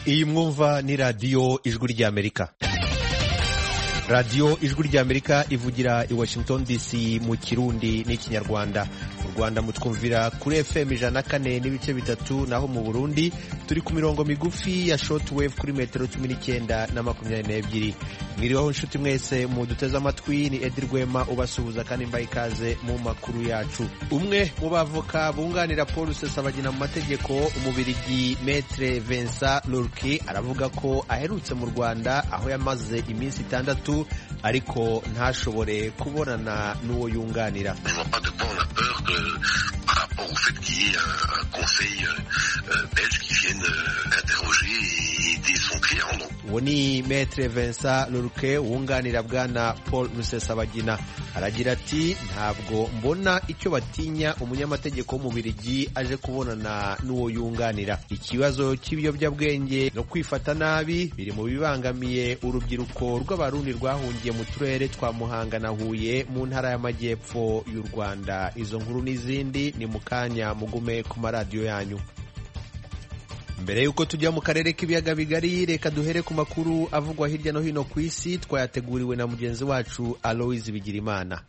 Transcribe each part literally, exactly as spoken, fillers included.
iyi mwumva ni radiyo ijwi ry'Amerika. radiyo ijwi ry'Amerika ivugira i Washington D C mu Kirundi n'ikinyarwanda. Mu Rwanda mutwumvira kuri F M ijana na kane n'ibice bitatu, naho mu Burundi turi ku mirongo migufi ya shortwave kuri metero cumi n'icyenda na makumyabiri n'ebyiri. Mwiriweho inshuti mwese muduteze amatwi, ni Edi Rwema ubasuhuza kandi mbaye ikaze mu makuru yacu. Umwe mu bavoka bunganira Paul Rusesabagina mu mategeko, umubirigi Maître Vincent Lurki, aravuga ko aherutse mu Rwanda aho yamaze iminsi itandatu ariko ntashobore kubonana n'uwo yunganira. Par rapport au fait qu'il y ait un, un conseil euh, belge qui vienne euh, interroger et aider son client. Donc. Uwo ni Maître Vincent Lurke wunganira bwana Paul Rusesabagina, aragira ati ntabwo mbona icyo batinya umunyamategeko w'umubirigi aje kubonana n'uwo yunganira. Ikibazo cy'ibiyobyabwenge no kwifata nabi biri mu bibangamiye urubyiruko rw'abarundi rwahungiye mu turere twa Muhanga na Huye mu ntara y'Amajyepfo y'u Rwanda. Izo nkuru n'izindi ni mu kanya, mugume ku maradiyo yanyu. Mbere yuko tujya mu karere k'ibiyaga bigari, reka duhere ku makuru avugwa hirya no hino ku isi, twayateguriwe na mugenzi wacu Aloise Bigirimana.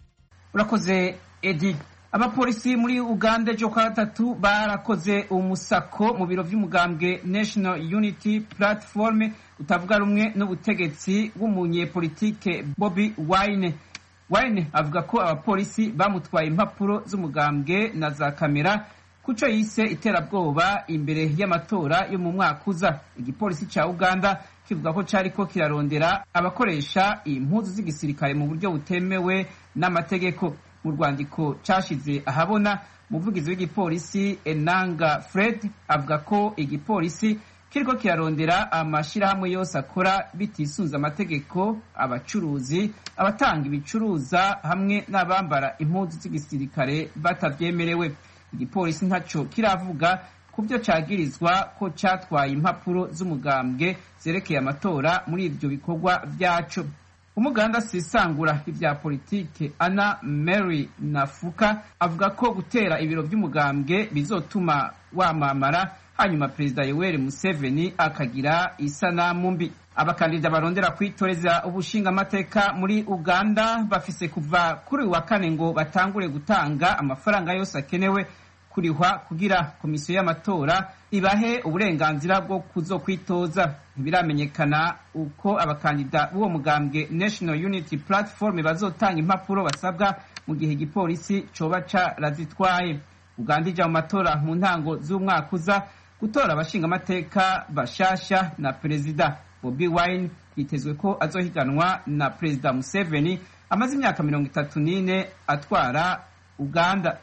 Urakoze Edi. Abapolisi muri Uganda ejo kwa gatatu barakoze umusako mu biro vy'umugambwe National Unity Platform utavuga rumwe n'ubutegetsi bw'umunyepolitike Bobi Wine. Wine avuga ko abapolisi bamutwaye impapuro z'umugambwe na za kamera kuco yise iterabwoba imbere y'amatora yo mu mwaka uza. Igipolisi ca Uganda kivuga ko cariko kirarondera abakoresha impuzu z'igisirikare mu buryo butemewe n'amategeko. Mu rwandiko cashize ahabona, umuvugizi w'igipolisi Enanga Fred avuga ko igipolisi kiriko kirarondera amashirahamwe yose akora bitisunze amategeko, abacuruzi, abatanga ibicuruza hamwe n'abambara impuzu z'igisirikare batavyemerewe. Igipolisi ntaco kiravuga kubyo cagirizwa ko catwaye impapuro z'umugambwe zerekeye amatora muri ivyo bikorwa vyaco. Umuganda sisangura ivya politike Anna Mary Nafuka avuga ko gutera ibiro vy'umugambwe bizotuma wamamara, hanyuma Perezida Yoweri Museveni akagira isanamu mbi. Abakandida barondera kwitoreza ubushinga amateka muri Uganda bafise kuva kuri wa kane ngo batangure gutanga amafaranga yose akenewe kurihwa kugira komisiyo y'amatora ibahe uburenganzira bwo kuzokwitoza. Ntibiramenyekana uko abakandida b'uwo mugambwe National Unity Platform bazotanga impapuro basabwa mu gihe igipolisi coba carazitwaye. Uganda ija mu matora mu ntango z'umwaka uza gutora abashinga amateka bashasha na Perezida. Bobi Wine yitezwe ko azohiganwa na Perezida Museveni amaze imyaka mirongo itatu n'ine atwara Uganda.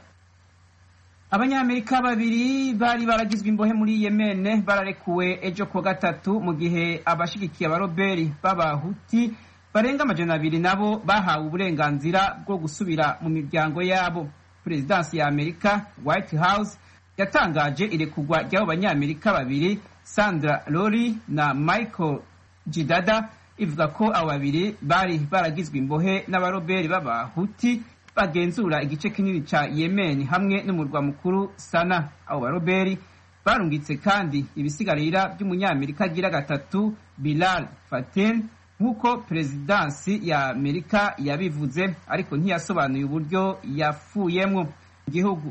Abanyamerika babiri bari baragizwe imbohe muri Yemen bararekuwe ejo kwa gatatu, mu gihe abashigikiye abaroberi b'abahuti barenga amajana abiri nabo bahawe uburenganzira bwo gusubira mu miryango yabo. Perezidansi ya Amerika White House yatangaje irekurwa ry'abo banyamerika babiri, Sandra Lori na Michael Jidada, ivuga ko abo babiri bari baragizwe imbohe n'abaroberi b'abahuti bagenzura igice kinini ca Yemen hamwe n'umurwa mukuru Sana. Abo baroberi barungitse kandi ibisigarira by'umunyamerika agira gatatu Bilal Fatin nk'uko perezidansi ya Amerika yabivuze, ariko ntiyasobanuye uburyo yapfuyemwo. Igihugu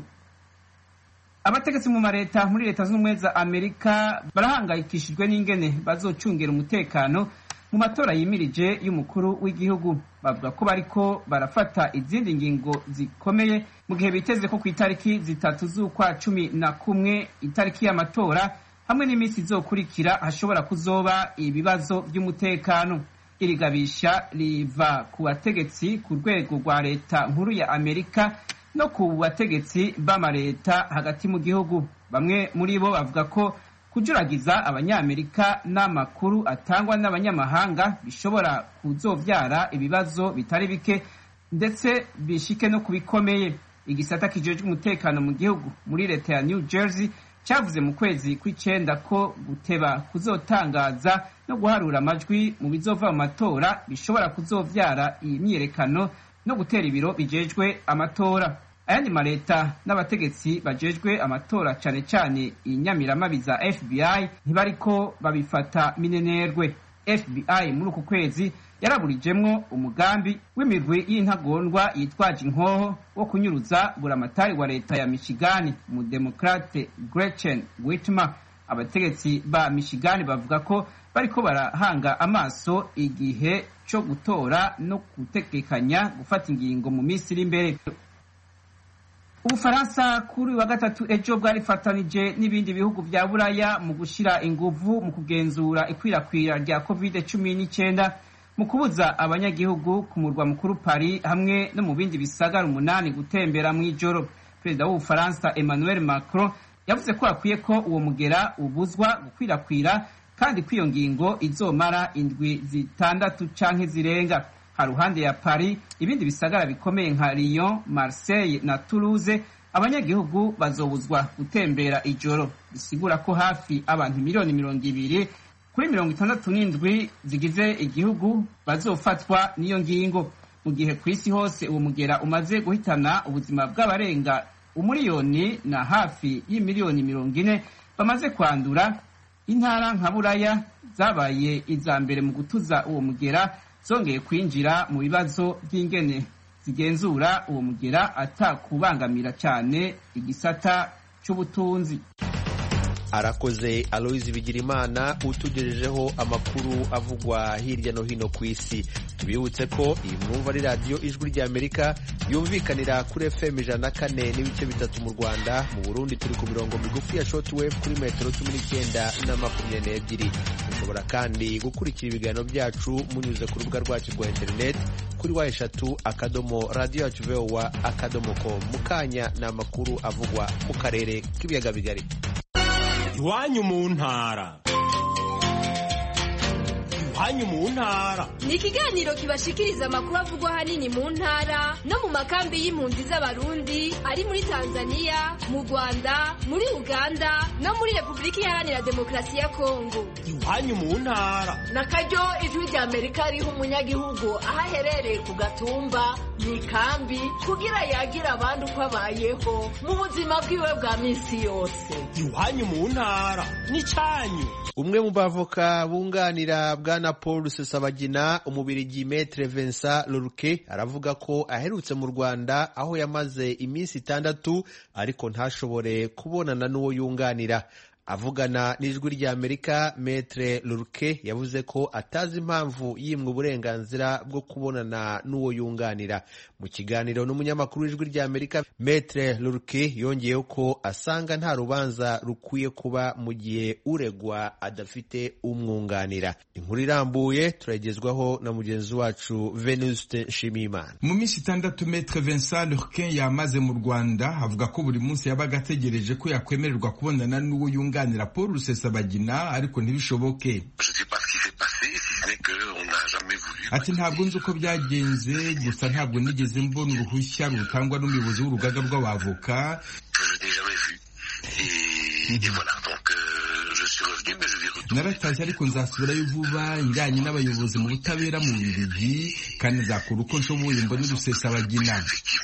abategetsi mu mareta muri leta z'ubumwe za Amerika barahangayikishijwe n'ingene bazocungera umutekano mu matora yimirije y'umukuru w'igihugu. Bavuga ko bariko barafata izindi ngingo zikomeye mu gihe biteze ko ku itariki zitatu z'ukwa cumi na kumwe, itariki y'amatora, hamwe n'iminsi izokurikira hashobora kuzoba ibibazo by'umutekano. Iri gabisha riva ku bategetsi ku rwego rwa leta nkuru ya Amerika no ku bategetsi b'amareta hagati mu gihugu. Bamwe muri bo bavuga ko kujuragiza abanyamerika n'amakuru atangwa n'abanyamahanga bishobora kuzovyara ibibazo bitari bike ndetse bishike no kubikomeye. Igisata kijejwe umutekano mu gihugu muri leta ya New Jersey cyavuze mu kwezi kw'icenda ko guteba kuzotangaza no guharura amajwi mu bizova mu matora bishobora kuzovyara iyi myiyerekano no gutera ibiro bijejwe amatora. ayandi maleta n'abategetsi bajejwe amatora cane cane inyamiramabi za F B I ntibariko babifata minenerwe. F B I muri uku kwezi yaraburijemwo umugambi w'imirwi y'intagondwa yitwaje inkoho wo kunyuruza buramatari wa leta ya Michigan mu Demokrate Gretchen Whitmer. Abategetsi ba Michigan bavuga ko bariko barahanga amaso igihe co gutora no gutegekanya gufata ingingo mu minsi iri imbere. Ubufaransa kuri wa gatatu ejo bwarifatanije n'ibindi bihugu vya Buraya mu gushira inguvu mu kugenzura ikwirakwira rya covid cumi n'icyenda mu kubuza abanyagihugu ku murwa mukuru Paris hamwe no mu bindi bisagara umunani gutembera mu ijoro. Perezida w'Ubufaransa Emmanuel Macron yavuze ko akwiye ko uwo mugera ubuzwa gukwirakwira kandi kwiyo ngingo izomara indwi zitandatu canke zirenga. Haruhande ya Paris ibindi bisagara bikomeye nka Lyon, Marseille na Toulouse abanyagihugu bazobuzwa gutembera ijoro. Bisigura ko hafi abantu miliyoni mirongo ibiri kuri mirongo itandatu n'indwi zigize igihugu bazofatwa n'iyo ngingo, mu gihe ku isi hose uwo mugera umaze guhitana ubuzima bw'abarenga umuriyoni na hafi y'imiliyoni mirongo ine bamaze kwandura. Intara nka Buraya zabaye iza mbere mu gutuza uwo mugera, zongeye kwinjira mu bibazo by'ingene zigenzura uwo mugera atakubangamira cyane igisata cy'ubutunzi. Arakoze Aloise Bigirimana utugejejeho amakuru avugwa hirya no hino ku isi. Tubibutse ko iyi mwumva ari radio Ijwi rya Amerika yumvikanira kuri F M ijana na kane n'ibice bitatu mu Rwanda. Mu Burundi turi ku mirongo migufi ya shortwave kuri metero cumi n'icyenda na makumyabiri n'ebyiri. Mushobora kandi gukurikira ibiganiro byacu munyuze ku rubuga rwacu rwa internet kuri wa eshatu akadomo radio yacu V O A akadomo com. Mukanya na makuru avugwa mu karere k'ibiyaga bigari. Iwanyu mu ntara. Iwanyu mu ntara ni ikiganiro kibashikiriza amakuru avugwa hanini mu ntara no mu makambi y'impunzi z'abarundi ari muri Tanzania, mu Rwanda, muri Uganda no muri Republika Iharanira Demokarasi ya Kongo. Iwanyu mu ntara nakaryo Ijwi rya Amerika riha umunyagihugu aho aherereye ku gatumba mu ikambi kugira yagira abandi uko abayeho mu buzima bwiwe bwa minsi yose. Iwanyu mu ntara ni cyanyu. Umwe mu bavoka bunganira bwana Paul Rusesabagina, umubirigi Maître Vincent Leroux, aravuga ko aherutse mu Rwanda aho yamaze iminsi itandatu ariko ntashobore kubonana n'uwo yunganira. Avugana n'Ijwi rya Amerika, Maître Leroux yavuze ko atazi impamvu yimwe uburenganzira bwo kubonana n'uwo yunganira. Mu kiganiro n'umunyamakuru w'Ijwi rya Amerika, Maître Leroux yongeyeho ko asanga nta rubanza rukwiye kuba mu gihe uregwa adafite umwunganira. Inkuru irambuye turagezwaho na mugenzi wacu Venuste Nshimiyimana. Mu minsi itandatu Maître Vincent Leroux yamaze mu Rwanda avuga ko buri munsi yabaga ategereje ko yakwemererwa kubonana n'uwo yunganira ganira Paul Rusesabagina ariko ntibishoboke. Ati ntabwo nzi uko byagenze, gusa ntabwo nigeze mbona uruhushya rutangwa n'umuyobozi w'urugaga rw'abavoka. Naratashye ariko nzasubirayo vuba njyanye n'abayobozi mu butabera mu Bubiligi kandi nzakora uko nshoboye mbone Rusesabagina.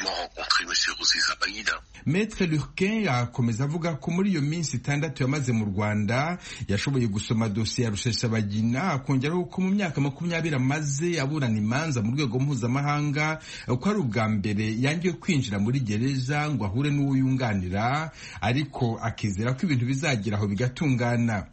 Maître Leroux akomeza avuga ko muri iyo minsi itandatu yamaze mu Rwanda yashoboye gusoma dosiye ya Rusesabagina, akongeraho ko mu myaka makumyabiri amaze aburana imanza mu rwego mpuzamahanga ko ari ubwa mbere yangiwe kwinjira muri gereza ngo ahure n'uwo yunganira, ariko akizera ko ibintu bizageraho bigatungana.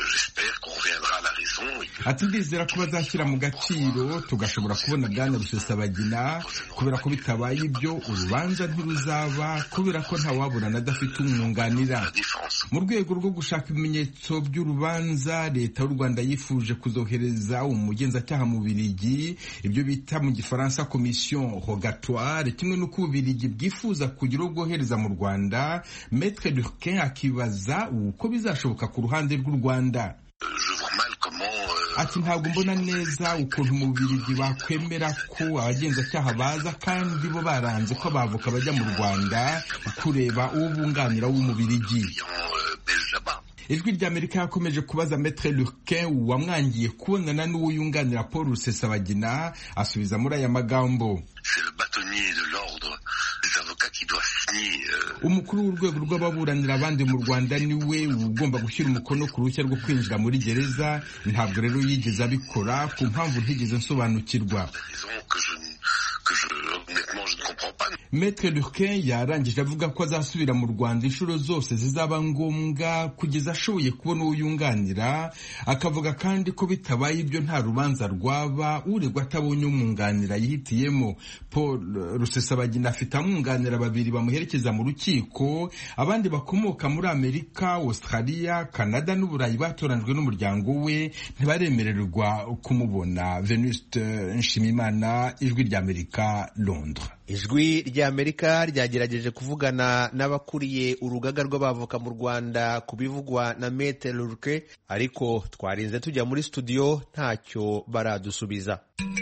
Ati ndizera ko bazashyira mu gaciro tugashobora kubona bwana Rusesabagina, kubera ko bitabaye ibyo urubanza ntiruzaba kubera ko ntawaburana adafite umwunganira. Mu rwego rwo gushaka ibimenyetso by'urubanza, leta y'u Rwanda yifuje kuzohereza umugenzacyaha mu Bubiligi, ibyo bita mu Gifaransa commission rogatoire, kimwe n'uko Ububiligi bwifuza kugira uwo bwohereza mu Rwanda. Maître Leroux akibaza uko bizashoboka ku ruhande rw'u Rwanda. Ati ntabwo mbona neza ukuntu mu Bubiligi bakwemera ko abagenzacyaha baza kandi bo baranze ko abavoka bajya mu Rwanda kureba uwo bunganira w'Umubiligi. Ijwi rya Amerika yakomeje kubaza Maître Leroux wamwangiye kubonana n'uwo yunganira Paul Rusesabagina, asubiza muri aya magambo. umukuru w'urwego rw'ababuranira abandi mu Rwanda niwe ugomba gushyira umukono ku ruhushya rwo kwinjira muri gereza, ntabwo rero yigeze abikora ku mpamvu ntigeze nsobanukirwa. Maître Lurquin yarangije avuga ko azasubira mu Rwanda inshuro zose zizaba ngombwa kugeza ashoboye kubona uwo yunganira, akavuga kandi ko bitabaye ibyo nta rubanza rwaba uregwa atabonye umwunganira yihitiyemo. Paul Rusesabagina afite amwunganira babiri bamuherekeza mu rukiko, abandi bakomoka muri Amerika, Australia, Canada n'Uburayi batoranijwe n'umuryango we ntibaremererwa kumubona. Venuste Nshimiyimana, Ijwi ry'Amerika, Londres. Ijwi ry'Amerika ryagerageje kuvugana n'abakuriye urugaga rw'abavoka mu Rwanda ku bivugwa na Maître Lurquin, ariko twarinze tujya muri studio ntacyo baradusubiza.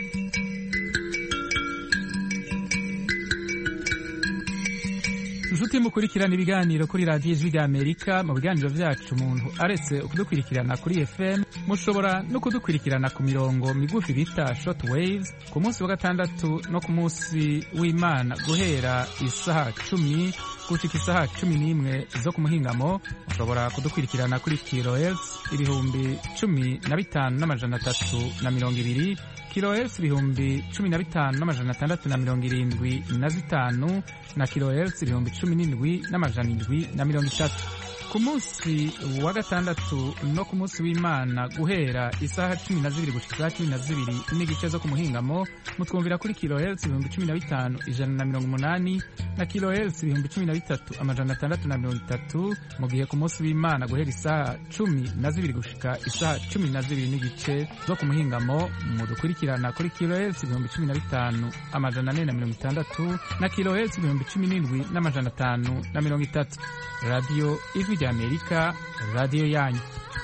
Inshuti mukurikirana ibiganiro kuri radiyo Ijwi ry'Amerika, mu biganiro vyacu umuntu aretse kudukurikirana kuri F M, mushobora no kudukurikirana ku mirongo migufi bita short waves ku munsi wa gatandatu no ku munsi w'Imana guhera isaha cumi gushika isaha cumi n'imwe zo ku muhingamo. Mushobora kudukurikirana kuri kilohertz ibihumbi cumi na bitanu n'amajana atatu na mirongo ibiri, kilohertz ibihumbi cumi na bitanu n'amajana atandatu na mirongo irindwi na zitanu na kilohertz ibihumbi cumi n'indwi n'amajana indwi na mirongo itatu. Ku munsi wa gatandatu no ku munsi w'Imana guhera isaha cumi na zibiri gushika isaha cumi na zibiri n'igice zo ku muhingamo, mutwumvira kuri kilohertz ibihumbi cumi na bitanu ijana na mirongo umunani na kilohertz ibihumbi cumi na bitatu amajana atandatu na mirongo itatu, mu gihe ku munsi w'Imana guhera isaha cumi na zibiri gushika isaha cumi na zibiri n'igice zo ku muhingamo, mudukurikirana kuri kilohertz ibihumbi cumi na bitanu amajana ane na mirongo itandatu na kilohertz ibihumbi cumi n'indwi n'amajana atanu na mirongo itatu. Radio Ijwi ry'Amerika, radio yanyu.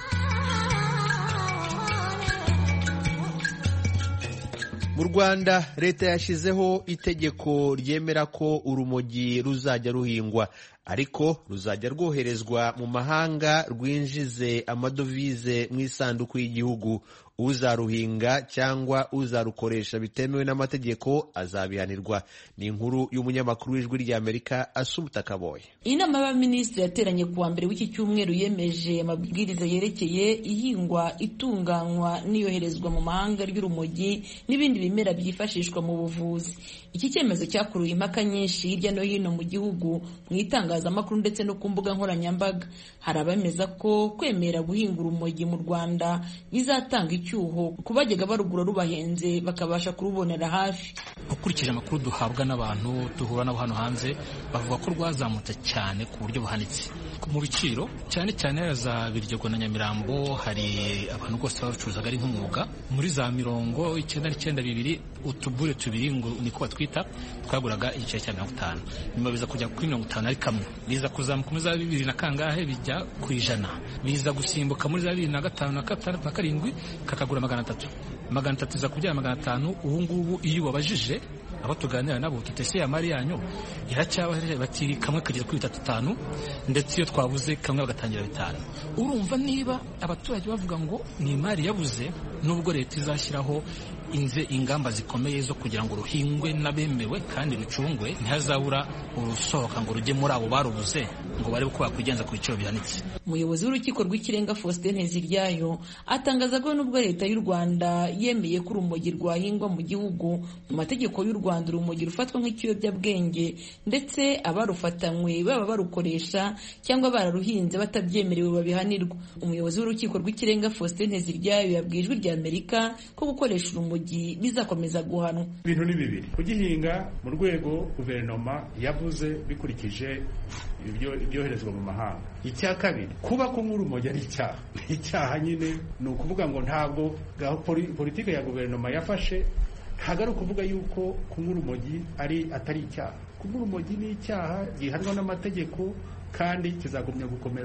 Mu Rwanda leta yashyizeho itegeko ryemera ko urumogi ruzajya ruhingwa, ariko ruzajya rwoherezwa mu mahanga rwinjize amadovize mu isanduku y'igihugu. Uzaruhinga cyangwa uzarukoresha bitemewe n'amategeko azabihanirwa. Ni inkuru y'umunyamakuru w'Ijwi ry'Amerika Assumpta Kaboye. Inama y'abaminisitiri yateranye kuwa mbere w'iki cyumweru yemeje amabwiriza yerekeye ihingwa, itunganywa n'iyoherezwa mu mahanga ry'urumogi n'ibindi bimera byifashishwa mu buvuzi. Iki cyemezo cyakuruye impaka nyinshi hirya no hino mu gihugu, mu itangazamakuru ndetse no ku mbuga nkoranyambaga. Hari abemeza ko kwemera guhinga urumogi mu Rwanda bizatanga icyuho kubajyaga barugura rubahenze bakabasha kurubonera hafi. Ukurikije amakuru duhabwa n'abantu duhura nabo hano hanze, bavuga ko rwazamutse cyane ku buryo buhanitse mu biciro, cyane cyane za Biryogo na Nyamirambo. Hari abantu rwose bacuruzaga ari nk'umwuga muri za mirongo icyenda n'icyenda bibiri, utubure tubiri ngo niko batwita, twaguraga igiceri cya mirongo itanu, nyuma biza kujya kuri mirongo itanu ari kamwe, biza kuzamuka muri za bibiri na kangahe bijya ku ijana, biza gusimbuka muri za bibiri na gatanu na gatandatu na karindwi kakagura magana atatu magana atatu za kubyara magana atanu. Ubu ngubu iyo wabajije abo tuganira nabo tutese ya mari yanyu iracyabahe bati kamwe kagera kuri bitatu tanu, ndetse iyo twabuze kamwe bagatangira bitanu. Urumva niba abaturage bavuga ngo ni imari yabuze, nubwo leta izashyiraho inze ingamba zikomeye zo kugira ngo ruhingwe n'abemewe kandi rucungwe, ntihazabura urusohoka ngo rujye muri abo barubuze ngo barebe ko bakwigenza ku biciro bihanitse. Umuyobozi w'urukiko rw'ikirenga Faustin Nteziryayo atangaza ko nubwo leta y'u Rwanda yemeye ko urumogi rwahingwa mu gihugu, mu mategeko y'u Rwanda urumogi rufatwa nk'ikiyobyabwenge, ndetse abarufatanywe baba barukoresha cyangwa bararuhinze batabyemerewe babihanirwa. Umuyobozi w'urukiko rw'ikirenga Faustin Nteziryayo yabwiye Ijwi ry'Amerika ko gukoresha urumogi bizakomeza guhanwa. Ibintu ni bibiri: kugihinga mu rwego guverinoma yavuze bikurikije ibyo ibyoherezwa mu mahanga. Icya kabiri, kuba kunywa urumogi ari icyaha. Icyaha nyine ni ukuvuga ngo ntabwo politike ya guverinoma yafashe, ntabwo ari ukuvuga yuko kunywa urumogi ari atari icyaha. Kunywa urumogi ni icyaha gihanwa n'amategeko kandi kizagumya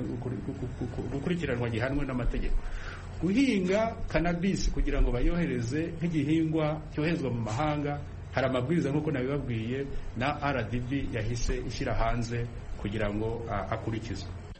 gukurikiranwa gihanwe n'amategeko. Guhinga cannabis kugira ngo bayohereze nk'igihingwa cyoherezwa mu mahanga, hari amabwiriza nk'uko nabibabwiye na R D B yahise ishyira hanze kugira ngo akurikizwe.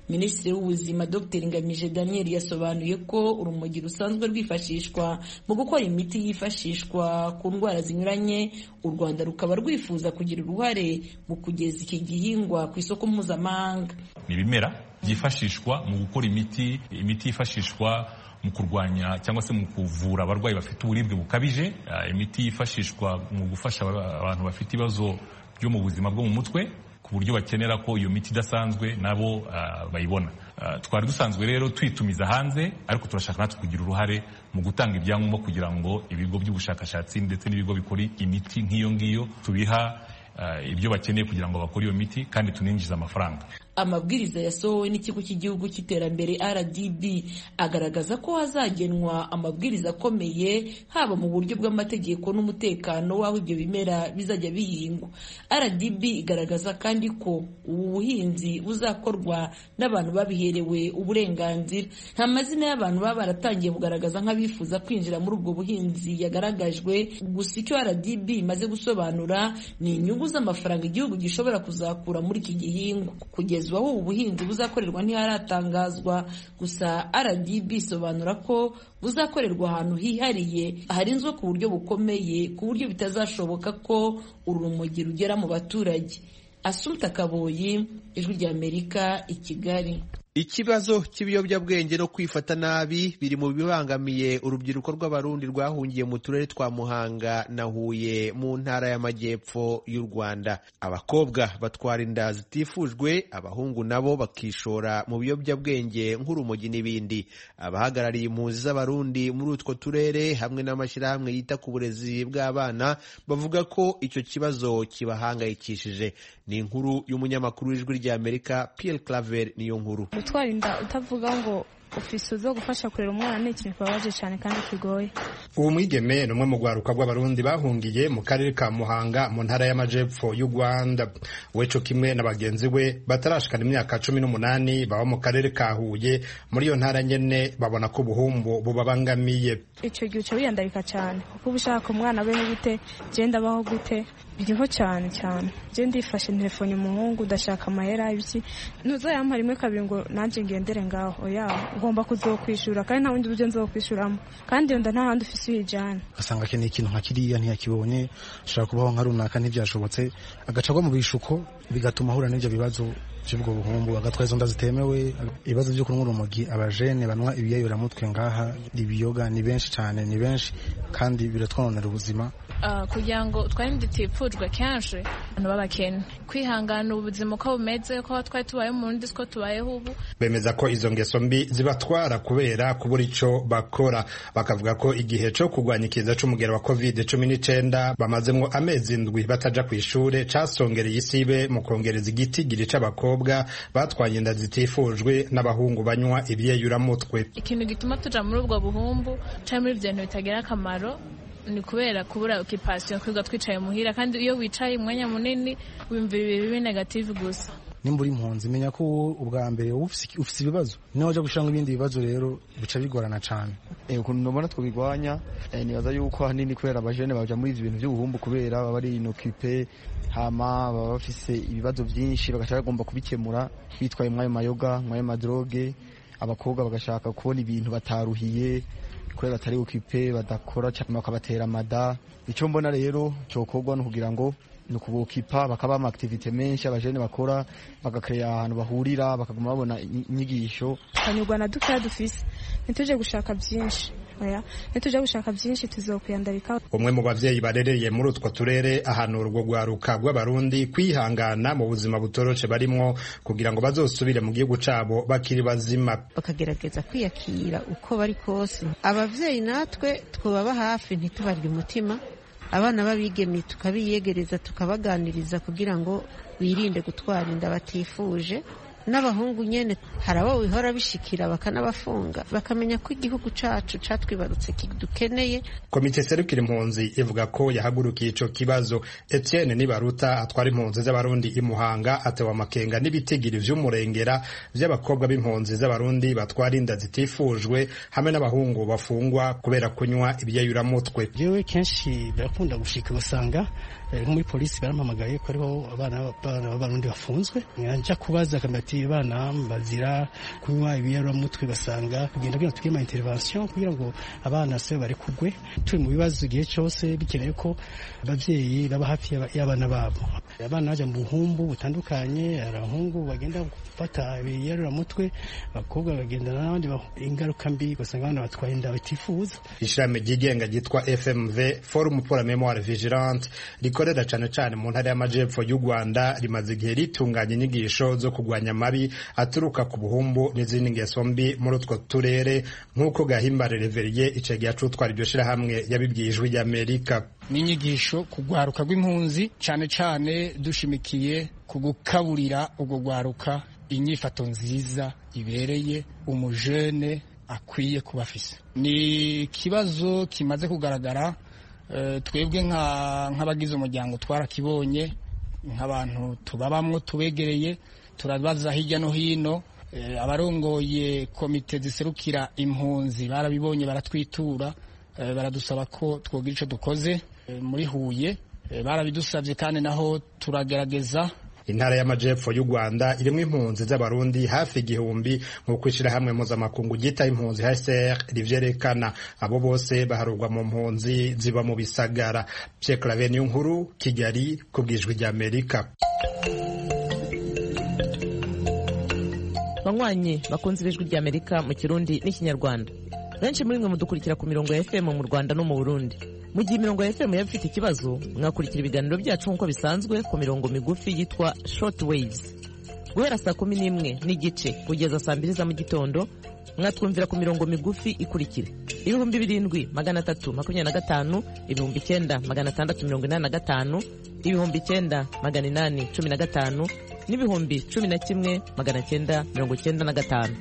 Minisitiri w'ubuzima Dr Ngamije Daniel yasobanuye ko urumogi rusanzwe rwifashishwa mu gukora imiti yifashishwa ku ndwara zinyuranye. U Rwanda rukaba rwifuza kugira uruhare mu kugeza iki gihingwa ku isoko mpuzamahanga. Ni ibimera byifashishwa mu gukora imiti imiti yifashishwa mu kurwanya cyangwa se mu kuvura abarwayi bafite uburibwe bukabije, imiti yifashishwa mu gufasha abantu bafite ibibazo byo mu buzima bwo mu mutwe ku buryo bakenera ko iyo miti idasanzwe nabo uh, bayibona. Uh, twari dusanzwe rero twitumiza hanze, ariko turashaka natwe kugira uruhare mu gutanga ibyangombwa kugira ngo ibigo by'ubushakashatsi ndetse n'ibigo bikora imiti nk'iyo ngiyo tubiha uh, ibyo bakeneye kugira ngo bakore iyo miti kandi tuninjiza amafaranga. Amabwiriza yasohowe n'ikigo cy'igihugu cy'iterambere R D B agaragaza ko hazagenwa amabwiriza akomeye haba mu buryo bw'amategeko n'umutekano w'aho ibyo bimera bizajya bihingwa. R D B igaragaza kandi ko ubu buhinzi buzakorwa n'abantu babiherewe uburenganzira. Nta mazina y'abantu baba baratangiye kugaragaza nk'abifuza kwinjira muri ubwo buhinzi yagaragajwe, gusa icyo R D B imaze gusobanura ni inyungu z'amafaranga igihugu gishobora kuzakura muri iki gihingwa. Kugeza aho ubu buhinzi buzakorerwa ntiharatangazwa, gusa R D B isobanura ko buzakorerwa ahantu hihariye harinzwe ku buryo bukomeye ku buryo bitazashoboka ko urumogi rugera mu baturage. Asumta Kaboyi, Ijwi ry'Amerika, i Kigali. Ikibazo cy'ibiyobyabwenge no kwifata nabi biri mu bibangamiye urubyiruko rw'abarundi rwahungiye mu turere twa Muhanga na Huye mu ntara y'Amajyepfo y'u Rwanda. Abakobwa batwara inda zitifujwe, abahungu nabo bakishora mu biyobyabwenge nk'urumogi n'ibindi. Abahagarariye impunzi z'abarundi muri utwo turere hamwe n'amashyirahamwe yita ku burezi bw'abana bavuga ko icyo kibazo kibahangayikishije. Ni inkuru y'umunyamakuru w'Ijwi ry'Amerika Pierre Claver niyo nkuru. Gutwara inda utavuga ngo ufise zo gufasha kurera umwana ni ikintu kibabaje cyane kandi kigoye. Uwo mwigeme numwe mu gwaruka rw'abarundi bahungiye mu karere ka Muhanga mu ntara y'Amajepfo y'u Rwanda. Weco kimwe na bagenzi we batarashikana imyaka cumi n'umunani baba mu karere ka Huye muri iyo ntara nyene babona ko ubuhumbu bubabangamiye. Ico gihe cyo biyandarika cyane kuko ubushaka umwana beho gute genda baho gute biriho cyane cyane. Je ndifashe telefone umuhungu ndashaka amahera ibiki nuzo yampa rimwe kabiri ngo nanje ngendere ngaho oya ngomba kuzokwishura kandi nta wundi buryo nzokwishuramo kandi yonda nta handi ufise uyijana. Asanga keneye ikintu nka kiriya ntiyakibonye ashaka kubaho nka runaka ntibyashobotse agacagwa mu bishuko bigatuma ahura n'ibyo bibazo by'ubwo buhumbu agatwaza izo nda zitemewe. Ibibazo byo kunywa urumogi, abajene banwa ibiyayura mutwe ngaha ibiyoga ni benshi cyane, ni benshi kandi biratwononera ubuzima. Uh, kugira ngo twarinde tipfujwe kenshi abantu babakene kwihangana ubuzima ko bumeze ko twari tubaye mu ndi siko tubayeho ubu. Bemeza ko izo ngeso mbi zibatwara kubera kubura ico bakora, bakavuga ko igihe cyo kugwanya ikiza c'umugera wa covid cumi n'icyenda bamazemwo amezi ndwi bataja kw'ishure casongereye isibe mu kongereza igitigiri c'abakobwa batwaye inda zitifujwe n'abahungu banywa ibyeyura mutwe. Ikintu gituma tuja muri ubwo buhumbu cyangwa muri ibyo bintu bitagira akamaro ni kubera kubura occupation, kwiga twicaye muhira, kandi iyo wicaye umwanya munini wimvira ibibi negative gusa. Nimbura impunzi menya ko ubwa mbere ufise ibibazo niho waje gushanga ibindi bibazo rero bica bigorana cyane. Eh ukuntu nobona twabigwanya eh, nibaza yuko hanini kubera abajene baja muri ivyo bintu by'ubuhumbu kubera baba ari inokipe hama baba bafise ibibazo byinshi bagashaka bagomba kubikemura bitwaye mwayo mayoga mwayo madroge. Abakobwa bagashaka kubona ibintu bataruhiye kubera batari okipe badakora cyangwa bakabatera mada. Icyo mbona rero cyokorwa no kugira ngo nukubukipa bakaba ama activity menshi abajene bakora bagakreya ahantu bahurira bakaguma babona inyigisho. Kanyurwa na dukaya dufise nituje gushaka byinshi oya nituje gushaka byinshi tuzokwiyandarika. Umwe mu bavyeyi barereye muri utwo turere ahantu urwo rwaruka rw'abarundi kwihangana mu buzima butoroshe barimwo kugira ngo bazosubire mu gihugu cabo bakiri bazima, bakagerageza kwiyakira uko bari kose. Abavyeyi natwe twobaba hafi ntitubarye umutima, abana babigemi tukabiyegereza tukabaganiriza kugira ngo birinde gutwara inda batifuje. N'abahungu nyene harabo bihora bishikira bakanabafunga bakamenya ko igihugu cacu catwibarutse kidukeneye. Komite serukira impunzi ivuga ko yahagurukiye ico kibazo. Etienne Nibaruta atwara impunzi z'abarundi imuhanga atewa amakenga n'ibitigiri vy'umurengera vy'abakobwa b'impunzi z'abarundi batwara inda zitifujwe hamwe n'abahungu bafungwa kubera kunywa ibyayura mutwe. Jewe kenshi birakunda gushika usanga muri polisi barampamagaye ko ariho abana b'abarundi bafunzwe, njya kubaza akamati ati abana bazira kunywa ibiyaramutwe basanga kugenda kugira tugire ama intervention kugira ngo abana se bari kugwe turi mu bibazo igihe cyose bikeneye ko abavyeyi baba hafi y'abana babo. Abana baja mu buhumbu butandukanye, abahungu bagenda gufata ibiyaramutwe, abakobwa bagendana n'abandi ingaruka mbi ugasanga abana batwaye inda batifuza. Ishami ryigenga ryitwa F M V Forum pour la Mémoire Vigilante rikorera cane cane mu ntara y'amajepfo y'u Rwanda rimaze igihe ritunganya inyigisho zo kugwanya amabi aturuka ku buhumbu n'izindi ngeso mbi muri utwo turere nk'uko Gahimbare Reveriye icegera c'utwara iryo shirahamwe yabibwiye Ijwi ry'Amerika. N'inyigisho kugwaruka rw'impunzi cane cane dushimikiye ku gukaburira ubwo gwaruka inyifato nziza ibereye umujene akwiye kuba afise. Ni ikibazo kimaze kugaragara uh, twebwe nk'abagize umuryango twarakibonye nk'abantu tubabamwo tubegereye turabaza hirya no hino uh, abarongoye komite ziserukira impunzi barabibonye baratwitura uh, baradusaba ko twogira ico dukoze uh, muri Huye uh, barabidusavye kandi naho turagerageza. Intara y'amajepfo y'u Rwanda irimo impunzi z'abarundi hafi igihumbi nk'uko ishirahamwe mpuzamakungu ryita impunzi H C R rivyerekana. Abo bose baharurwa mu mpunzi ziba mu bisagara. Pierre Claver Niyonkuru, Kigali, ku bw'Ijwi ry'Amerika. Banywanyi bakunze Ijwi ry'Amerika mu Kirundi n'Ikinyarwanda, benshi muri mwe mudukurikira ku mirongo ya F M mu Rwanda no mu Burundi. Mu gihe imirongo ya F M yaba ifite ikibazo, mwakurikira ibiganiro byacu nk'uko bisanzwe ku mirongo migufi yitwa short waves. Guhera saa kumi n'imwe n'igice kugeza saa mbiri za mu gitondo, mwatwumvira ku mirongo migufi ikurikira: ibihumbi birindwi magana atatu makumyabiri na gatanu, ibihumbi icyenda magana atandatu mirongo inani na gatanu, ibihumbi icyenda magana inani cumi na gatanu, n'ibihumbi cumi na kimwe magana cyenda mirongo cyenda na gatanu.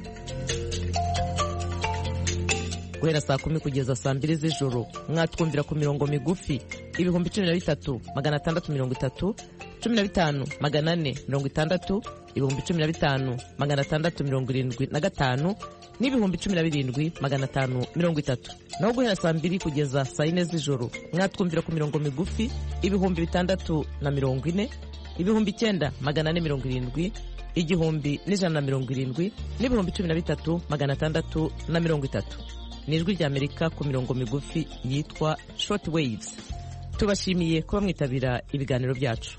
Guhera saa kumi kugeza saa mbiri z'ijoro, mwatwumvira ku mirongo migufi ibihumbi cumi na bitatu magana atandatu mirongo itatu, cumi na bitanu magana ane mirongo itandatu, ibihumbi cumi na bitanu magana atandatu mirongo irindwi na gatanu, n'ibihumbi cumi na birindwi magana atanu mirongo itatu. Naho guhera saa mbiri kugeza saa yine z'ijoro, mwatwumvira ku mirongo migufi ibihumbi bitandatu na mirongo ine, ibihumbi icyenda magana ane mirongo irindwi, igihumbi n'ijana na mirongo irindwi, n'ibihumbi cumi na bitatu magana atandatu na mirongo itatu. Ni Ijwi ry'Amerika ku mirongo migufi yitwa short waves. Tubashimiye kuba mwitabira ibiganiro byacu.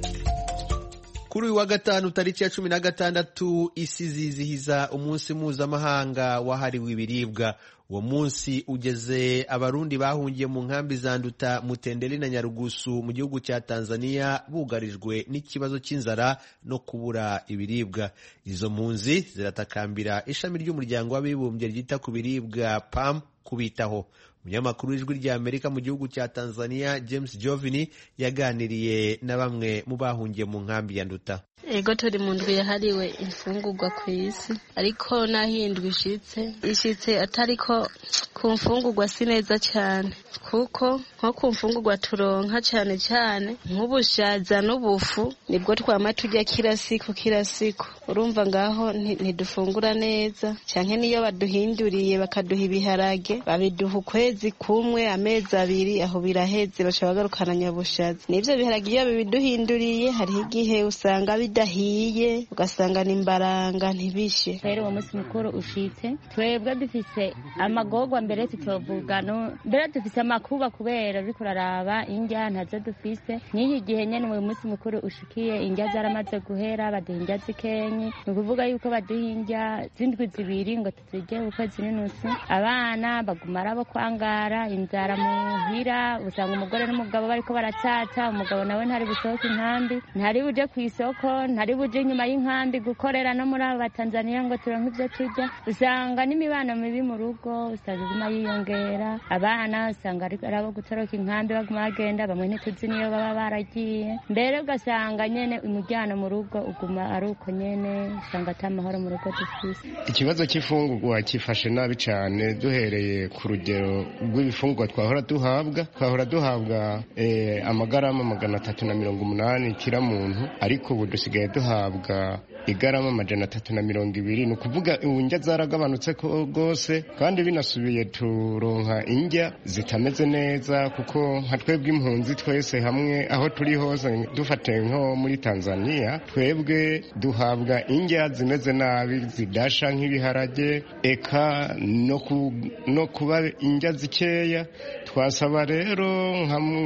Kuri uyu wa gatanu tariki ya cumi na gatandatu isi zizihiza umunsi mpuzamahanga wahariwe ibiribwa. Uwo munsi ugeze abarundi bahungiye mu nkambi za Nduta, Mutenderi na Nyarugusu mu gihugu cya Tanzania bugarijwe n'ikibazo cy'inzara no kubura ibiribwa. Izo mpunzi ziratakambira ishami ry'umuryango w'abibumbye ryita ku biribwa P A M kubitaho. Umunyamakuru w'Ijwi ry'Amerika mu gihugu cya Tanzania James Jovini yaganiriye na bamwe mu bahungiye mu nkambi ya Nduta. Ego turi mu ndwi yahariwe imfungurwa ku isi, ariko nahindwa ishitse ishitse atariko ku mfungurwa si neza cyane, kuko nko ku mfungurwa turonka cyane cyane nk'ubushaza n'ubufu nibwo twama turya kila siku kila siku. Urumva ngaho ntidufungura neza, canke niyo baduhinduriye bakaduha ibiharage babiduha ukwezi kumwe amezi abiri aho biraheze baca bagarukana nyabushaza. Nivyo biharage iyo bibiduhinduriye hariho igihe usanga bidahiye ugasanga nimbaranga ntibishe. Rero uwo munsi mukuru ushitse twebwe dufise amagorwa mbere tutovuga no mbere dufise amakuba kubera biko raraba indya ntazo dufise. N'iki gihe nyene uwo munsi mukuru ushikiye indya zaramaze guhera baduha indya zikenye, nukuvuga yuko baduha indya zindwi zibiri ngo tuzirye ukwezi n'inusu. Abana baguma arabo kwangara inzara muhira, usanga umugore n'umugabo bariko baracata, umugabo nawe ntari busohoke inkambi, ntari buje kw'isoko, ntari buje inyuma y'inkambi gukorera no muri abo Batanzania ngo turonke ivyo turya. Usanga n'imibano mibi mu rugo usanga iguma yiyongera, abana usanga arabo gutoroka inkambi baguma bagenda, bamwe ntituzi niyo baba baragiye. Mbere ugasanga nyene umujyano mu rugo uguma ari uko nyene, usanga ata mahoro mu rugo dufise. Ikibazo cy'ifungurwa kifashe nabi cyane, duhereye ku rugero rw'ibifungurwa twahora duhabwa twahora duhabwa eh, amagarama magana atatu na mirongo umunani kira muntu, ariko ubu dusigaye duhabwa igarama amajana atatu na mirongo ibiri. Ni ukuvuga indya zaragabanutse rwose, kandi binasubiye turonka indya zitameze neza, kuko nka twebwe impunzi twese hamwe aho turi hose, dufate nko muri Tanzania, twebwe duhabwa indya zimeze nabi zidasha nk'ibiharage, eka no, ku, no kuba indya zikeya. Twasaba rero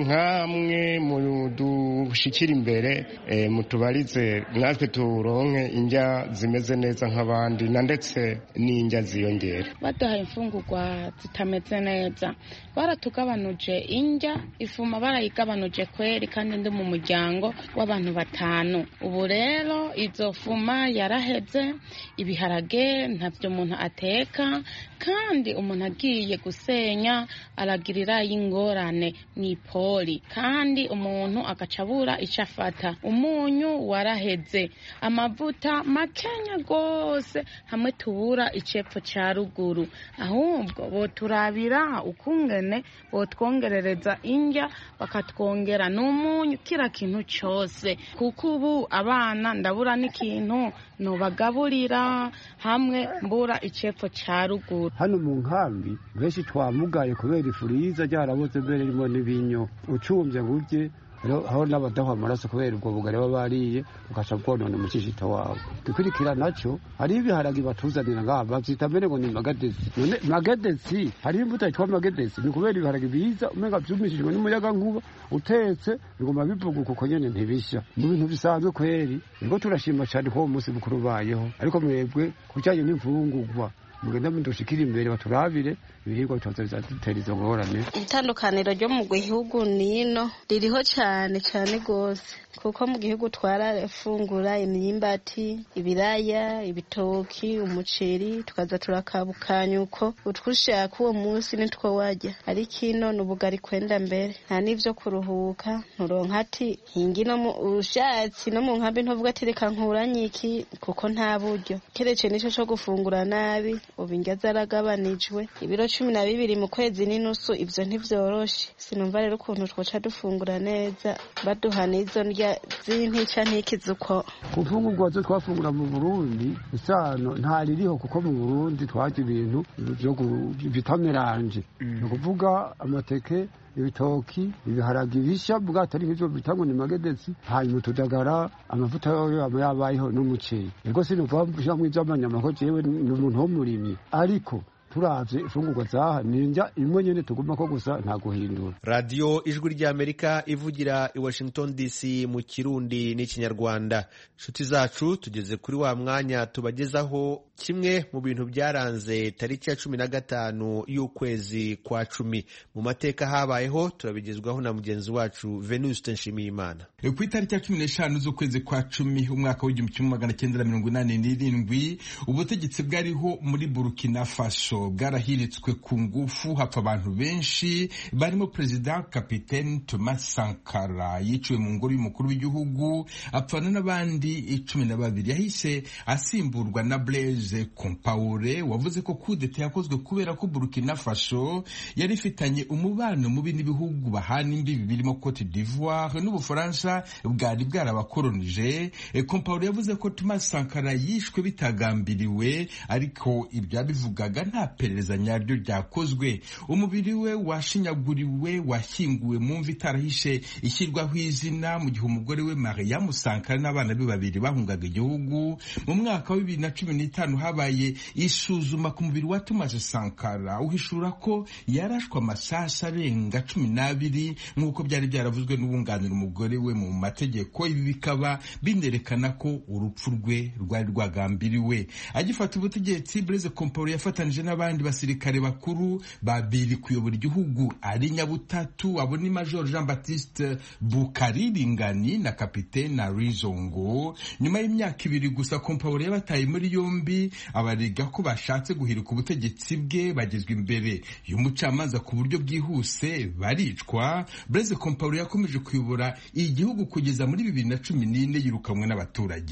nkamwe mu dushikira imbere e, mutubarize natwe turonke indya zimeze neza nk'abandi, na ndetse n'indya ziyongera. Baduhaye imfungurwa zitameze neza, baratugabanuje indya, ifuma barayigabanuje kweri, kandi ndi mu muryango w'abantu batanu. Ubu rero izo fuma yaraheze, ibiharage ntavyo umuntu ateka, kandi umuntu agiye gusenya aragirira y'ingorane mw'ipoli, kandi umuntu agacabura icyo afata. Umunyu waraheze, amavuta makenya gose, hamwe tubura icepfo ca ruguru. Ahubwo boturabira ukungene botwongerereza indya, bakatwongera n'umunyu, kira kintu cose, kuko ubu abana ndabura n'ikintu nobagaburira, hamwe mbura icepfo ca ruguru. Hano mu nkambi benshi twamugaye kubera ifuriza ryaraboze mbere ririmo n'ibinyo, ucumvye ngurye aho n'abadaha amaraso kubera ubwo bugari baba bariye ugaca bwonona umucishita wabo. Dukurikira naco hari ibiharagi batuzanira ngaha bavyita mbere ngo ni magadesi. None magadesi hari imbuto yitwa magadesi, ni kubera ibiharagi biza umenga vyumishijwe n'umuyaga nkuba, utetse bigoma bivuga kuko nyene ntibisha. Mu bintu bisanzwe kweri ngo turashima cyane ko umunsi mukuru bayeho, ariko mwebwe kujanye n'imfungurwa mugenda mudushikira imbere baturabire ibiribwa bitoza bizadutera izo ngorane. Itandukaniro ryo mu gihugu nino ririho cyane cyane gose, kuko mu gihugu twarafungura imyimbati, ibiraya, ibitoki, umuceri, tukaza turakabukanya uko utwushaka uwo munsi nitwo wajya. Ariko ino n'ubugari kwenda mbere, nta n'ivyo kuruhuka, nturonka ati hingino mu ushatsi no mu nkambi ntuvuga ati reka nkuranye iki, kuko nta buryo. Kerece nico cyo gufungura nabi, ubu indya zaragabanijwe, ibiro cumi na bibiri mu kwezi n'inusu, ivyo ntivyoroshe. Sinumva rero ukuntu twoca dufungura neza baduha n'izo ndya z'intica ntikizi uko. Ku mfungurwa zo twafungura mu Burundi isano nta ririho, kuko mu Burundi twaje ibintu vyo vitameranje, ni ukuvuga amateke, ibitoki, ibiharagi bisha bwatari nk'ivyo bitango ni magedesi, hanyuma tudagara, amavuta yo yabayeho n'umuceri. Ego sinuva mvuga ivy'amanyama ko jewe ni umuntu w'umurimyi, ariko turavye ifungurwa zaha ninja imwe nyene tuguma ko gusa nta guhindura. Radio Ijwi ry'Amerika ivugira i Washington D C mu Kirundi n'Ikinyarwanda. Shuti zacu tugeze kuri wa mwanya tubagezaho kimwe mu bintu byaranze tariki ya cumi na gatanu y'ukwezi kwa cumi mu mateka habayeho, turabigezwaho na mugenzi wacu Venuste Nshimiyimana. Ku itariki ya cumi n'eshanu z'ukwezi kwa cumi umwaka w'igihumbi kimwe magana cyenda mirongo inani n'irindwi ubutegetsi bwariho muri Burkina Faso bwarahiritswe ku ngufu, hapfa abantu benshi barimo Perezida Kapiteni Thomas Sankara yiciwe mu ngoro y'umukuru w'igihugu, apfana n'abandi icumi na babiri. Yahise asimburwa na Blaise Compaoré wavuze ko kudeta yakozwe kubera ko Burkina Faso yari ifitanye umubano mubi n'ibihugu bahana imbibi birimo Cote d'Ivoire n'Ubufaransa bwari bwarabakolonije. Compaoré yavuze ko Thomas Sankara yishwe bitagambiriwe, ariko ibyo bivugaga nta perereza nyaryo ryakozwe. Umubiri we washinyaguriwe washyinguwe mu mva itarahishe ishyirwaho izina, mu gihe umugore we Mariam Sankara n'abana be babiri bahungaga igihugu. Mu mwaka wa bibiri na cumi n'itanu habaye isuzuma ku mubiri wa Thomas Sankara uhishura ko yarashwe amasasu arenga cumi n'abiri nk'uko byari byaravuzwe n'uwunganira umugore we mu mategeko. Ibi bikaba binerekana ko urupfu rwe rwari rwagambiriwe. Agifata ubutegetsi, Blaise Compaoré yafatanije n'abandi basirikare bakuru babiri kuyobora igihugu ari nyabutatu, abo ni Major Jean Baptiste Bukariringani na Kapiteni Rizongo. Nyuma y'imyaka ibiri gusa Compaoré yabataye muri yombi, abariga ko bashatse guhirika ubutegetsi bwe bagezwa imbere y'umucamanza ku buryo bwihuse baricwa. Blaise Compaoré yakomeje kuyobora igihugu kugeza muri bibiri na cumi n'ine yirukanwe n'abaturage.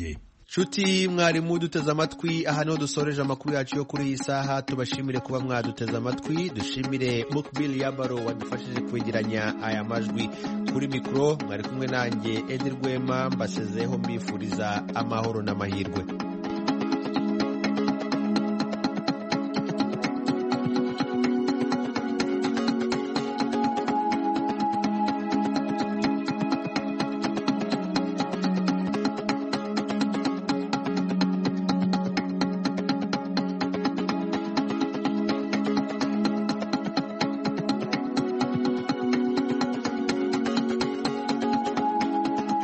Nshuti mwarimu duteze amatwi, aha niho dusoreje amakuru yacu yo kuri iyi saha. Tubashimire kuba mwaduteze amatwi, dushimire Mukbil Yabaro wadufashije kwegeranya aya majwi. Kuri mikoro mwari kumwe nanjye Edi Rwema, mbasezeho mbifuriza amahoro n'amahirwe.